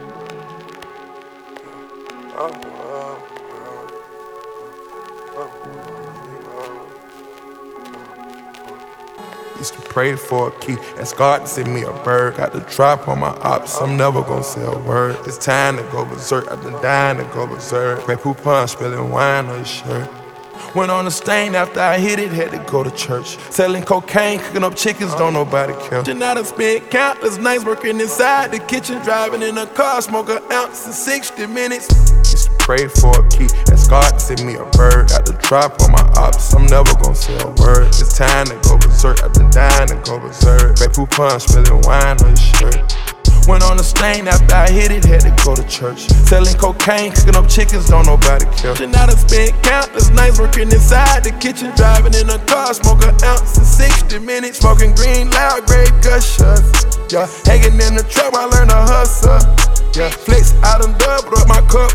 Used to pray for a key, ask God to send me a bird. Got the drop on my ops, I'm never gonna say a word. It's time to go berserk, I've been dying to go berserk. Grey Poupon spilling wine on his shirt. Went on the stain after I hit it, had to go to church. Selling cocaine, cooking up chickens, don't nobody care. And I done spent countless nights working inside the kitchen, driving in a car, smoke an ounce in 60 minutes. Used to pray for a key, ask God to send me a bird. Got the drop on my ops, I'm never gonna say a word. It's time to go berserk, I've been dying to go berserk. Grey Poupon spilling wine on his shirt. Went on the stain after I hit it, had to go to church. Selling cocaine, cooking up chickens, don't nobody care. And I done spent countless nights working inside the kitchen, driving in a car, smoke an ounce in 60 minutes. Smoking green, loud, great gushers. Yeah, hanging in the truck, I learned to hustle. Yeah, flex, I done doubled up my cup.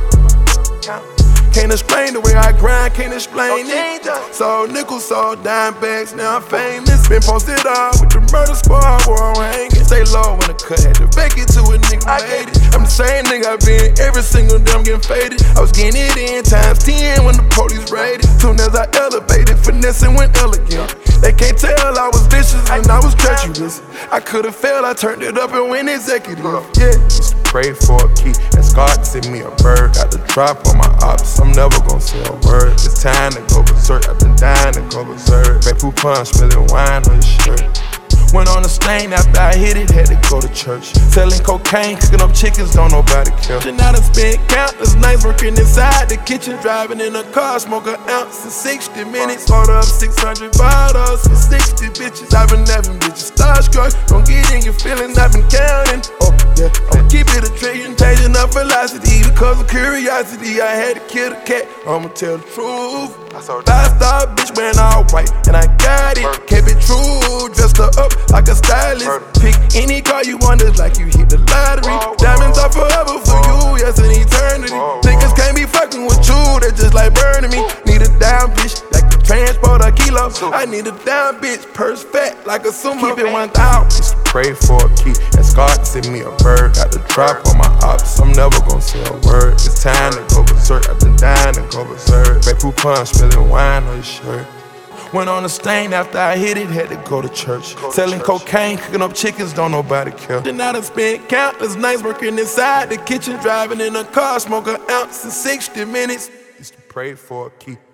Can't explain the way I grind, can't explain it. Sold nickels, sold dime bags, now I'm famous. Been posted up with the murder squad where I'm hanging. Stay low when the cut had to fake it to a nigga made it. I'm the same nigga I been every single day, I'm getting faded. I was getting it in times 10 when the police raided. Soon as I elevated, finessing went elegant. They can't tell I was vicious and I was treacherous. I could've failed, I turned it up and went executive. Yeah. Used to pray for a key, ask God to send me a bird. Got the drop on my ops, I'm never gonna say a word. It's time to go berserk, I've been dying to go berserk. Grey Poupon spilling wine on his shirt. Went on the stain after I hit it, had to go to church. Selling cocaine, cooking up chickens, don't nobody care. And I done spent countless nights working inside the kitchen, driving in a car, smoke an ounce in 60 minutes. Order up 600 bottles for 60 bitches. I've been having bitches starstruck. Don't get in your feelings, I've been counting. Oh yeah, I'ma keep it a trillion, changing up velocity because of curiosity. I had to kill the cat, I'ma tell the truth. Five-star bitch wearing all white, and I got it. Kept it true, dressed her up like a stylist. Pick any car you want, it's like you hit the lottery. Diamonds are forever for you, yes, an eternity. Niggas can't be fucking with you, they just like burning me. Need a down bitch, like to transport a kilo. I need a down bitch, purse fat like a sumo. Keep it 1,000. Used to pray for a key, ask God to send me a bird. Got the drop on my ops, I'm never gonna say a word. It's time to go berserk, I've been dying to go berserk. Grey Poupon spilling wine on his shirt. Went on the stain after I hit it, had to go to church. Selling cocaine, cooking up chickens, don't nobody care. And I done spent countless nights working inside the kitchen, driving in a car, smoke an ounce in 60 minutes. Used to pray for a key.